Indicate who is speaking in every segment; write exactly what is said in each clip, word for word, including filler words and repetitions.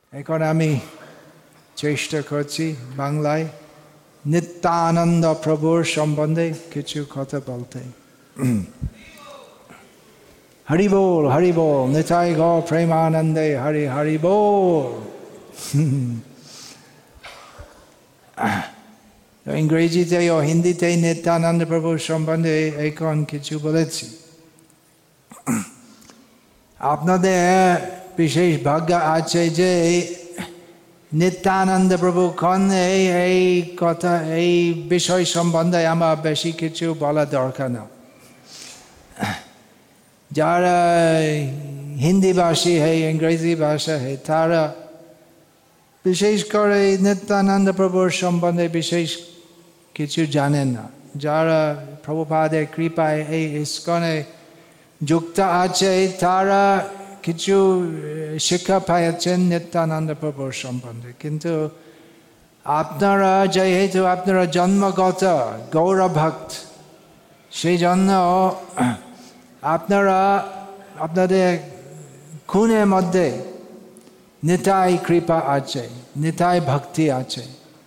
Speaker 1: এখন আমি চেষ্টা করছি বাংলায় নিত্যানন্দ প্রভুর সম্বন্ধে কিছু কথা বলতে। হরি বল, হরি বল, নিতাই গৌর প্রেমানন্দে, হরি হরি বল। ইংরেজিতে ও হিন্দিতে নিত্যানন্দ প্রভুর সম্বন্ধে এখন কিছু বলেছি। আপনাদের বিশেষ ভাগ্য আছে যে নিত্যানন্দ প্রভু কোন এই কথা এই বিষয় সম্বন্ধে আমার বেশি কিছু বলা দরকার না। যারা হিন্দি ভাষী হয়, ইংরেজি ভাষা হয়, তারা বিশেষ করে নিত্যানন্দ প্রভুর সম্বন্ধে বিশেষ কিছু জানেন না। যারা প্রভুপাদের কৃপায় এই ইস্কনে যুক্ত আছে তারা কিছু শিক্ষা পেয়েছেন নিত্যানন্দ প্রভুর সম্বন্ধে, কিন্তু আপনারা যেহেতু আপনারা জন্মগত গৌরভক্ত, সেই জন্য আপনারা আপনাদের খুনের মধ্যে নিতাই কৃপা আছে, নিতাই ভক্তি আছে।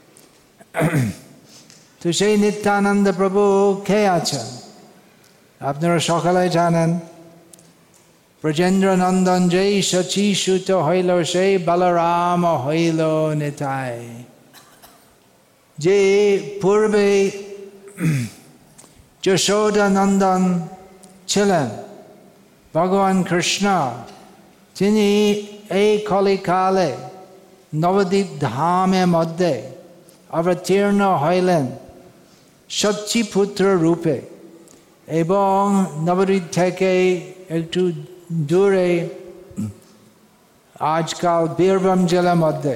Speaker 1: তো সেই নিত্যানন্দ প্রভু কে আছেন আপনারা সকালে জানেন। ব্রজেন্দ্র নন্দন যেই শচী সুত হইল, সেই বলরাম হইল নিতাই। যে পূর্বে যশোদা নন্দন ছিলেন ভগবান কৃষ্ণ, তিনি এই কলিকালে নবদ্বীপ ধামের মধ্যে অবতীর্ণ হইলেন শচীপুত্র রূপে, এবং নবদ্বীপ থেকে একটু দূরে আজকাল বীরভূম জেলার মধ্যে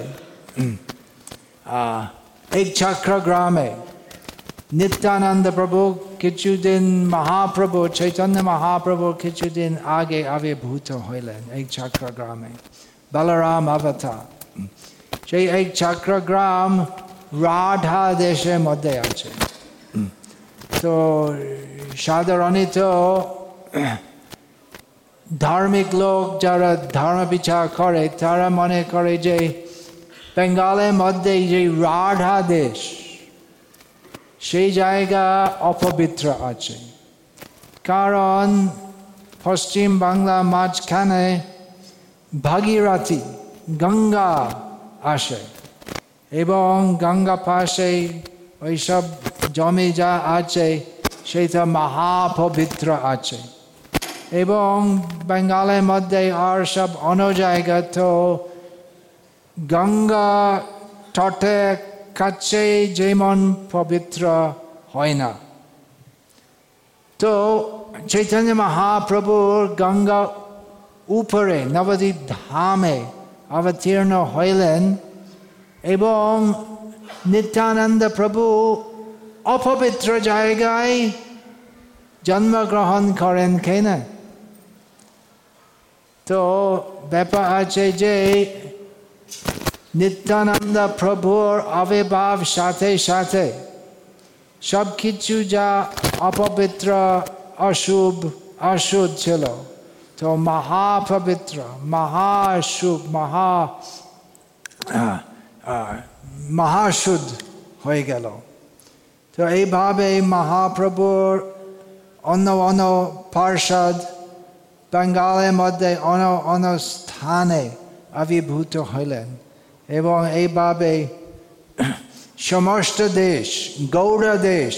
Speaker 1: এক চক্র গ্রামে নিত্যানন্দ প্রভু কিছুদিন মহাপ্রভু চৈতন্য মহাপ্রভু কিছুদিন আগে আবির্ভূত হইলেন এক চক্র গ্রামে, বলরাম অবতার। সেই এক চক্র গ্রাম রাধা দেশের মধ্যে আছে। তো সাধারণত ধার্মিক লোক যারা ধর্ম বিচার করে তারা মনে করে যে বেঙ্গলের মধ্যে যে রাধা দেশ, সেই জায়গা অপবিত্র আছে, কারণ পশ্চিম বাংলা মাঝখানে ভাগীরথী গঙ্গা আসে, এবং গঙ্গা পাশে ওইসব জমি যা আছে সেটা মহাপবিত্র আছে, এবং বেঙ্গলের মধ্যে আর সব অন্য জায়গা তো গঙ্গা তটে কাছে যেমন পবিত্র হয় না। তো চৈতন্য মহাপ্রভুর গঙ্গা উপরে নবদ্বীপ ধামে অবতীর্ণ হইলেন, এবং নিত্যানন্দ প্রভু অপবিত্র জায়গায় জন্মগ্রহণ করেন কেন? তো ব্যাপার আছে যে নিত্যানন্দ প্রভুর আবির্ভাব সাথে সাথে সব কিছু যা অপবিত্র অশুভ অশুদ্ধ ছিল তো মহাপবিত্র মহাশুভ মহা মহাশুদ্ধ হয়ে গেল। তো এইভাবে মহাপ্রভুর অন্য অন্য পার্ষদ বেঙ্গলের মধ্যে অন্য অন্য স্থানে আবির্ভূত হইলেন, এবং এইভাবে সমস্ত দেশ গৌড় দেশ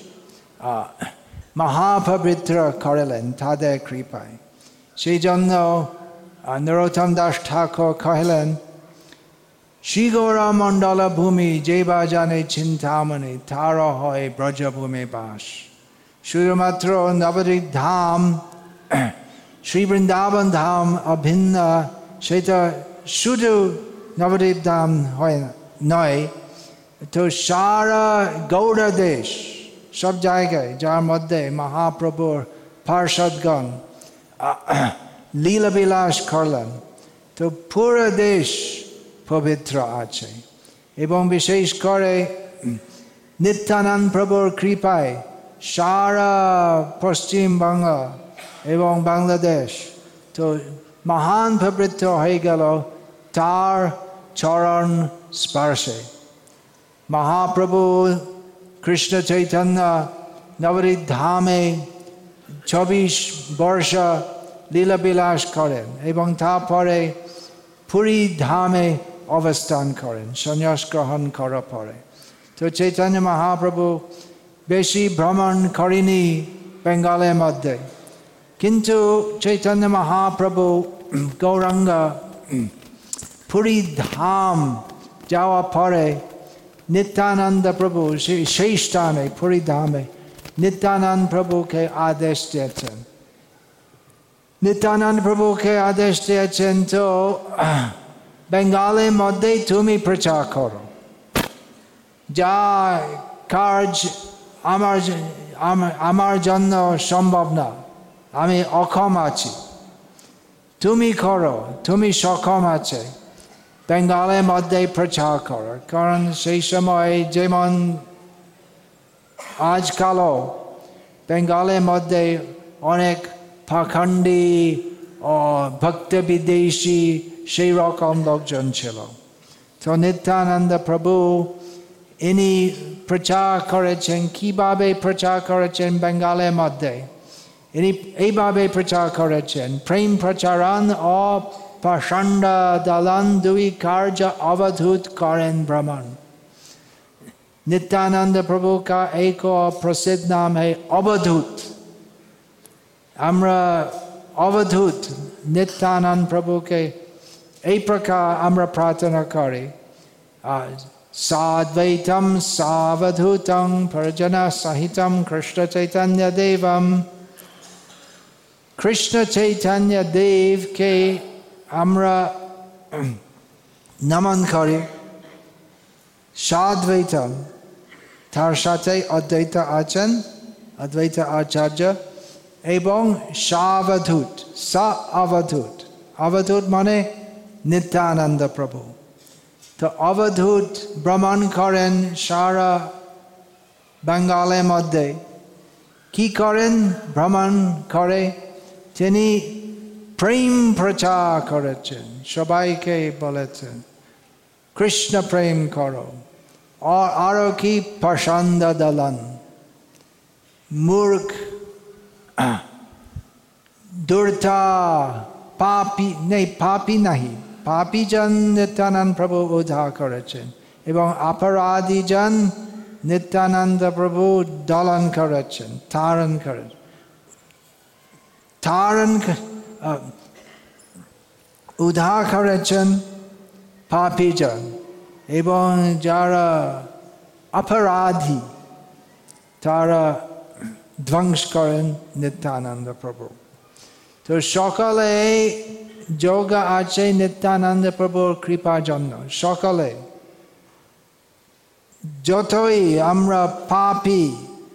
Speaker 1: মহাপবিত্র করিলেন তাদের কৃপায়। সেই জন্য নরোত্তম দাস ঠাকুর কহিলেন, শ্রী গৌরা মণ্ডল ভূমি যে বা জানে চিন্তামণি, তার হয় ব্রজভূমি বাস। শুধুমাত্র নবদ্বীপ ধাম শ্রী বৃন্দাবন ধাম অভিন্ন, সেটা শুধু নবদ্বীপ ধাম হয় নয়, তো সারা গৌড় দেশ সব জায়গায় যার মধ্যে মহাপ্রভুর পার্ষদগণ লীলাবিলাস করলেন, তো পুরো দেশ পবিত্র আছে। এবং বিশেষ করে নিত্যানন্দ প্রভুর কৃপায় সারা পশ্চিমবঙ্গ এবং বাংলাদেশ তো মহান পবিত্র হয়ে গেল তার চরণ স্পর্শে। মহাপ্রভু কৃষ্ণ চৈতন্য নবদ্বীপ ধামে চব্বিশ বর্ষ লীলাবিলাস করেন এবং তারপরে পুরী ধামে অবস্থান করেন সন্ন্যাস গ্রহণ করার পরে। তো চৈতন্য মহাপ্রভু বেশি ভ্রমণ করেনি বেঙ্গলের মধ্যে, কিন্তু চৈতন্য মহাপ্রভু গৌরাঙ্গ পুরী ধাম যাওয়ার পরে নিত্যানন্দ প্রভু সেই স্থানে পুরী ধামে নিত্যানন্দ প্রভুকে আদেশ দিয়েছেন। নিত্যানন্দ প্রভুকে আদেশ দিয়েছেন তো বেঙ্গলের মধ্যে তুমি প্রচার করো, যা কাজ আমার আমার জন্য সম্ভব না, আমি অক্ষম আছি, তুমি করো, তুমি সক্ষম আছে বেঙ্গলের মধ্যে প্রচার করো। কারণ সেই সময় যেমন আজকালও বেঙ্গলের মধ্যে অনেক পাখণ্ডী ও ভক্ত বিদেশী সেই রকম লোকজন ছিল। তো নিত্যানন্দ প্রভু ইনি প্রচার করেছেন। কিভাবে প্রচার করেছেন বেঙ্গলের মধ্যে? ইনি এইভাবে প্রচার করেছেন, প্রেম প্রচারণ ও পাষণ্ড দলন দুই কার্য অবধূত করেন ভ্রমণ। नित्यानंद प्रभु का एक और प्रसिद्ध नाम है अवधूत। আমরা অবধূত নিত্যানন্দ প্রভুকে এই প্রকার আমরা প্রার্থনা করি, সাদ্বৈতম সাবধূতং পরিজন সহিতম কৃষ্ণ চৈতন্য দেবম। কৃষ্ণ চৈতন্য দেবকে আমরা নমন করি। সাদ্বৈতম, তার সাথে অদ্বৈত আছেন অদ্বৈত আচার্য, এবং সাবধূত সা অবধূত। অবধূত মানে নিত্যানন্দ প্রভু। তো অবধূত ভ্রমণ করেন সারা বেঙ্গলের মধ্যে। কি করেন? ভ্রমণ করে তিনি প্রেম প্রচার করেছেন, সবাইকে বলেছেন কৃষ্ণ প্রেম করো। আর আরো কি? পাষণ্ড দলন, মূর্খ, দুর্তা, পাপি নেই, পাপি নাহি, পাপি জন নিত্যানন্দ প্রভু উদ্ধার করেছেন, এবং অপরাধী জন নিত্যানন্দ প্রভু দলন করেছেন, তারণ করেছেন। তারণ উদ্ধার করেছেন পাপি জন, এবং যারা অপরাধী তারা ধ্বংস করেন নিত্যানন্দ প্রভু। তো সকলে যোগ আছে নিত্যানন্দ প্রভুর কৃপার জন্য। সকলে, যতই আমরা পাপী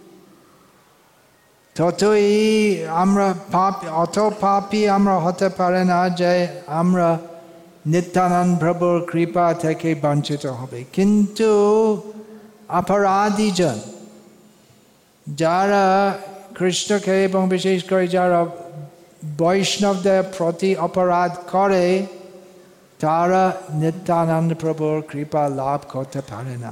Speaker 1: ততই আমরা পাপী, অত পাপী আমরা হতে পারে না যে আমরা নিত্যানন্দ প্রভুর কৃপা থেকে বঞ্চিত হবে। কিন্তু অপরাধীজন, যারা কৃষ্ণকে এবং বিশেষ করে যারা বৈষ্ণবদের প্রতি অপরাধ করে, তারা নিত্যানন্দ প্রভুর কৃপা লাভ করতে পারে না।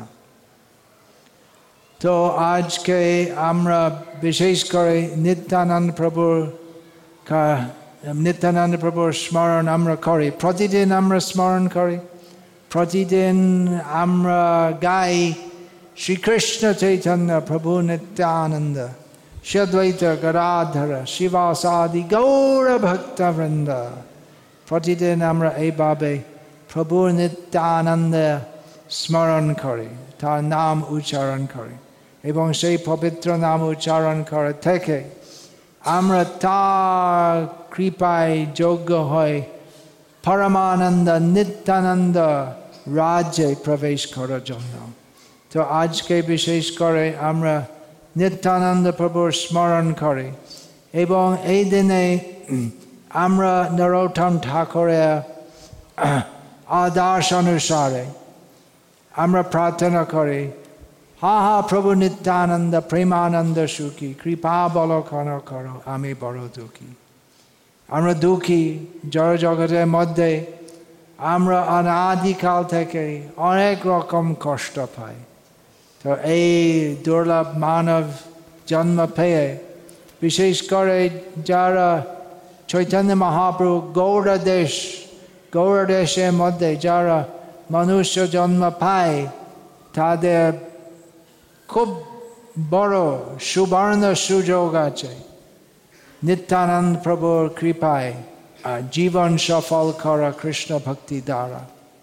Speaker 1: তো আজকে আমরা বিশেষ করে নিত্যানন্দ প্রভুর নিত্যানন্দ প্রভুর স্মরণ আমরা করি, প্রতিদিন আমরা স্মরণ করি, প্রতিদিন আমরা গাই শ্রীকৃষ্ণ চৈতন্য প্রভু নিত্যানন্দ শ্রীদ্বৈত গদাধর শিবাসাদি গৌর ভক্তবৃন্দ। প্রতিদিন আমরা এইভাবে প্রভু নিত্যানন্দ স্মরণ করি, তার নাম উচ্চারণ করি, এবং সেই পবিত্র নাম উচ্চারণ করে থেকে আমরা তার কৃপায় যোগ্য হয়ে পরমানন্দ নিত্যানন্দ রাজ্যে প্রবেশ করার জন্য। তো আজকে বিশেষ করে আমরা নিত্যানন্দ প্রভুর স্মরণ করি, এবং এই দিনে আমরা নরোত্তম ঠাকুরের আদর্শ অনুসারে আমরা প্রার্থনা করি, হা হা প্রভু নিত্যানন্দ প্রেমানন্দ সুখী, কৃপা বলক্ষণ করো আমি বড় দুঃখী। আমরা দুঃখী জড় জগতের মধ্যে, আমরা অনাদিকাল থেকে অনেক রকম কষ্ট পাই। তো এই দুর্লভ মানব জন্ম পেয়ে বিশেষ করে যারা চৈতন্য মহাপ্রভু গৌড় দেশ গৌড় দেশের মধ্যে যারা মনুষ্য জন্ম পায় তাদের খুব বড় সুবর্ণ সুযোগ আছে নিত্যানন্দ প্রভুর কৃপায় জীবন সফল করা কৃষ্ণ ভক্তি দ্বারা।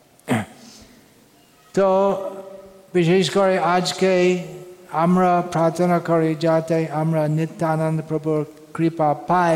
Speaker 1: তো বিশেষ করে আজকে আমরা প্রার্থনা করি যাতে আমরা নিত্যানন্দ প্রভুর কৃপা পাই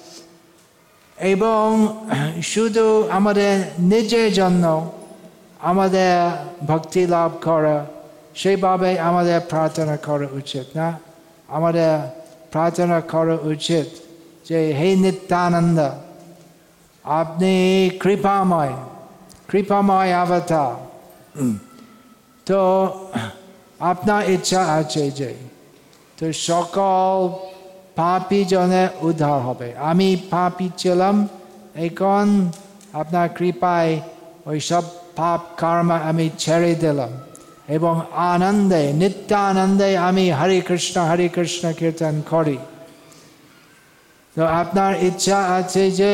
Speaker 1: এবং শুধু আমাদের নিজের জন্য আমাদের ভক্তি লাভ করা সেইভাবে আমাদের প্রার্থনা করা উচিত না। আমাদের প্রার্থনা করা উচিত যে হে নিত্যানন্দ আপনি কৃপাময় কৃপাময় অবতার, তো আপনার ইচ্ছা আছে যে তো সকল পাপী জনের উদ্ধার হবে। আমি পাপী ছিলাম, এখন আপনার কৃপায় ওই সব পাপ কর্ম আমি ছেড়ে দিলাম এবং আনন্দে নিত্যানন্দে আমি হরে কৃষ্ণ হরে কৃষ্ণ কীর্তন করি। তো আপনার ইচ্ছা আছে যে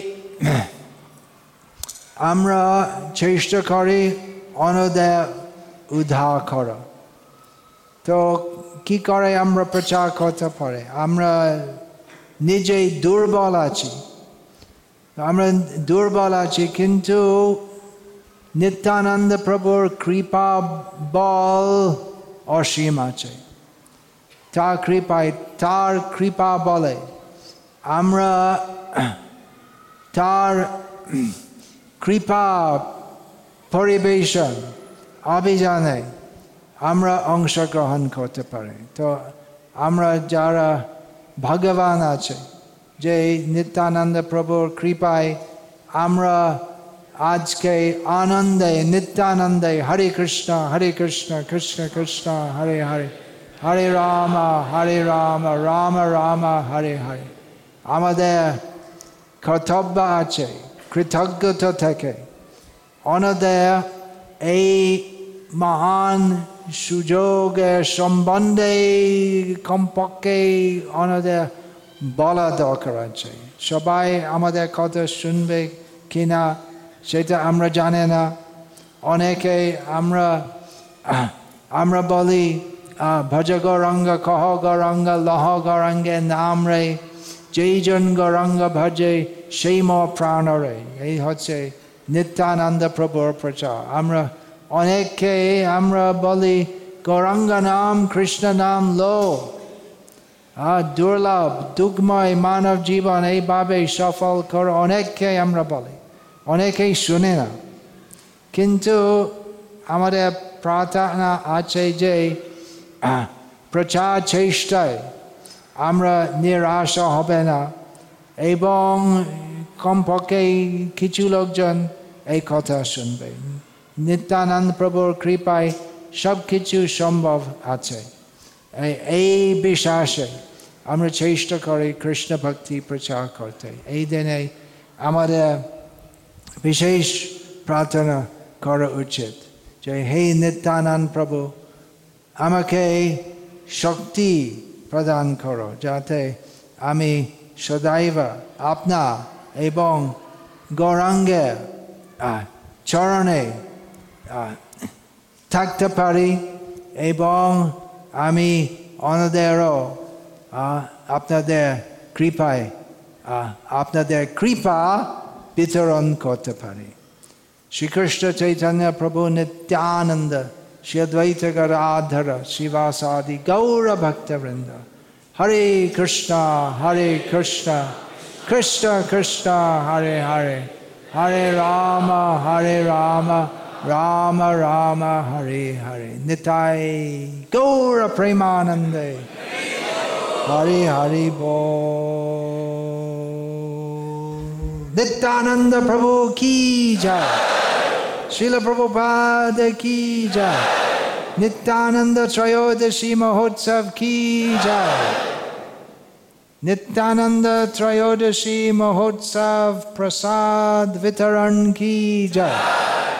Speaker 1: আমরা চেষ্টা করি অন্যদের উদ্ধার করা। তো কি করে আমরা প্রচার করতে পারি? আমরা নিজেই দুর্বল আছি, আমরা দুর্বল আছি, কিন্তু নিত্যানন্দ প্রভুর কৃপা বল অসীম আছে। তার কৃপায় তার কৃপা বলে আমরা তার কৃপা পরিবেশন অভিযানে আমরা অংশগ্রহণ করতে পারি। তো আমরা যারা ভগবান আছে যে নিত্যানন্দ প্রভুর কৃপায় আমরা আজকে আনন্দে নিত্যানন্দে হরে কৃষ্ণ হরে কৃষ্ণ কৃষ্ণ কৃষ্ণ হরে হরে হরে রাম হরে রাম রাম রাম হরে হরে। আমাদের কর্তব্য আছে কৃতজ্ঞতা থেকে অন্যদের এই মহান সুযোগের সম্বন্ধে কমপক্ষে অন্যদের বলা দরকার আছে। সবাই আমাদের কথা শুনবে কিনা সেটা আমরা জানি না। অনেকে আমরা আমরা বলি ভজ গৌরাঙ্গ কহ গৌরাঙ্গ লহ গৌরাঙ্গে নাম রে, যেই জন গৌরাঙ্গ ভজে সেই ম প্রাণ রে। এই হচ্ছে নিত্যানন্দ প্রভুর প্রচার। আমরা অনেকে আমরা বলি গৌরাঙ্গ নাম কৃষ্ণ নাম লো, দুর্লভ দুঃখময় মানব জীবন এইভাবে সফল কর অনেককে আমরা বলি, অনেকেই শুনে না। কিন্তু আমাদের প্রার্থনা আছে যে প্রচার চেষ্টায় আমরা নিরাশ হবে না এবং কমপক্ষে কিছু লোকজন এই কথা শুনবে। নিত্যানন্দ প্রভুর কৃপায় সব কিছু সম্ভব আছে, এই বিশ্বাসে আমরা চেষ্টা করি কৃষ্ণ ভক্তি প্রচার করতে। এই দিনে আমাদের বিশেষ প্রার্থনা করা উচিত যে হে নিত্যানন্দ প্রভু আমাকে শক্তি প্রদান করো যাতে আমি সদাইব আপনা এবং গৌরাঙ্গের চরণে থাকতে পারি এবং আমি অন্যদেরও আপনাদের কৃপায় আপনাদের কৃপা বিতরণ করতে পারি। শ্রীকৃষ্ণ চৈতন্য প্রভু নিত্যানন্দ শ্রী অদ্বৈত গদাধর শ্রীবাসাদি গৌর ভক্তবৃন্দ হরে কৃষ্ণ হরে কৃষ্ণ কৃষ্ণ কৃষ্ণ হরে হরে হরে রাম হরে রাম রাম রাম হরে হরে। নিতাই গৌর প্রেমানন্দে হরে হরি বল। নিত্যানন্দ প্রভু কি জয়, श्रील प्रभुपाद की जय, नित्यानंद त्रयोदशी महोत्सव की जय, नित्यानंद त्रयोदशी महोत्सव प्रसाद वितरण की जय।